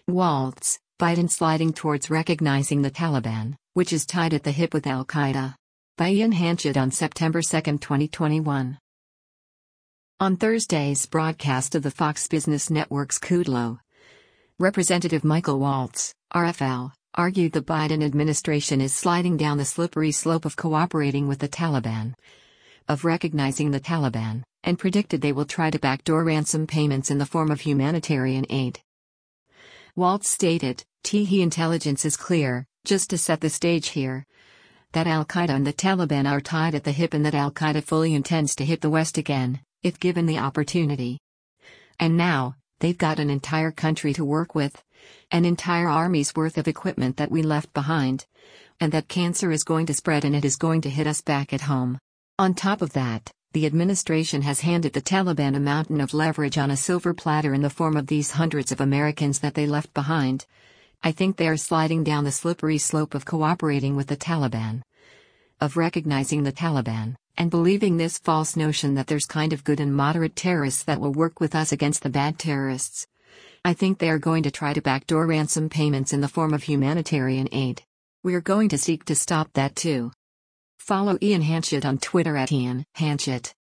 Waltz, Biden sliding towards recognizing the Taliban, which is tied at the hip with al-Qaeda. By Ian Hanchett on September 2, 2021. On Thursday's broadcast of the Fox Business Network's Kudlow, Representative Michael Waltz, RFL, argued the Biden administration is sliding down the slippery slope of cooperating with the Taliban, of recognizing the Taliban, and predicted they will try to backdoor ransom payments in the form of humanitarian aid. Waltz stated, "He intelligence is clear, just to set the stage here, that al-Qaeda and the Taliban are tied at the hip and that al-Qaeda fully intends to hit the West again, if given the opportunity. And now, they've got an entire country to work with, an entire army's worth of equipment that we left behind, and that cancer is going to spread and it is going to hit us back at home. On top of that, the administration has handed the Taliban a mountain of leverage on a silver platter in the form of these hundreds of Americans that they left behind. I think they are sliding down the slippery slope of cooperating with the Taliban, of recognizing the Taliban, and believing this false notion that there's kind of good and moderate terrorists that will work with us against the bad terrorists. I think they are going to try to backdoor ransom payments in the form of humanitarian aid. We are going to seek to stop that too." Follow Ian Hanchett on Twitter at Ian Hanchett.